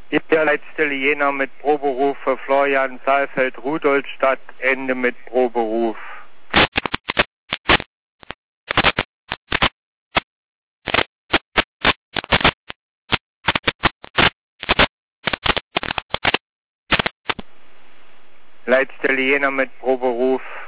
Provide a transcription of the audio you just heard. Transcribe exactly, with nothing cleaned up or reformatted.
Hier Leitstelle Jena mit Proberuf für Florian Saalfeld, Rudolstadt, Ende mit Proberuf. Leitstelle Jena mit Proberuf.